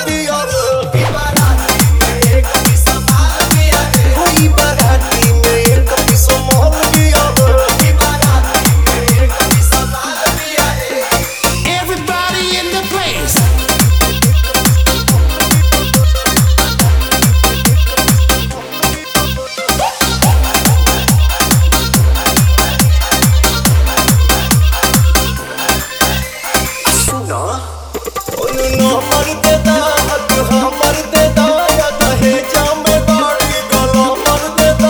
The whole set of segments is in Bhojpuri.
दिया रे बाराती में एक पीस माल दिया रे कोई बाराती में एक पीस माल दिया रे बाराती में एक पीस माल दिया रे Everybody in the place. सुना ना मर देदा हक हमर देदा या दहेजा में गाड़ी गला मर देदा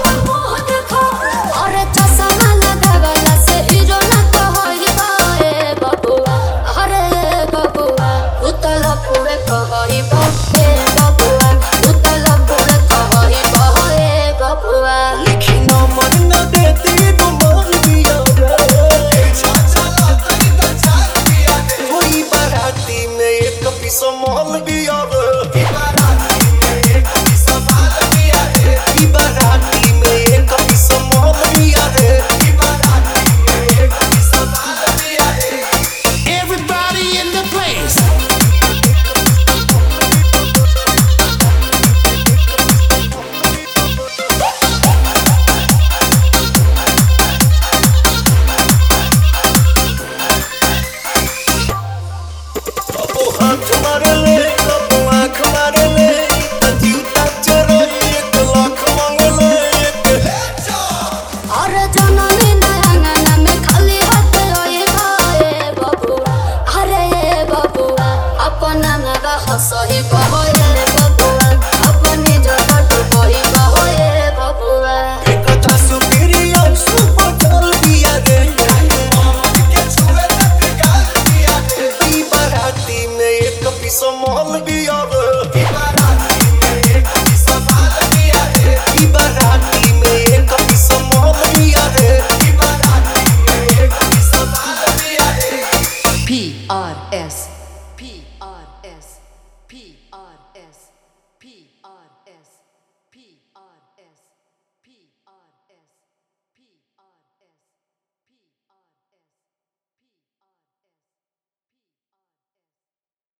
अरे चश्मा लगावला से हीरो न कहई बाए बबुआ अरे बबुआ उतला पूरे कहई बाए बबुआ उतला पूरे कहई बाए बबुआ लिखी ना मन न देती तो मार दिया रे चाचा तनी तो चार दिया रे कोई बाराती में एक पीस माल दिया रे बाराती में एक पीस माल दिया रे बाराती में एक पीस माल दिया रे बाराती में एक पीस माल दिया रे Everybody in the place. अब हाथ मार ले अब आँख मार ले त जूता चोरई 1 लाख मांग ले अरे जननी नयना में खाली हाथ रोए बाए बबुआ अरे बबुआ अपना नगा हसही बहोए बबुआ अपनी जगत बही बहोए बबुआ एक था सुपीरियर सुपर चल दिया रे के छुए तक गाल दिया रे ई बाराती में एक पीस माल दिया रे बाराती में एक पीस माल दिया रे ई बाराती में एक पीस माल दिया रे बाराती में एक पीस माल दिया रे PRS PRS PRS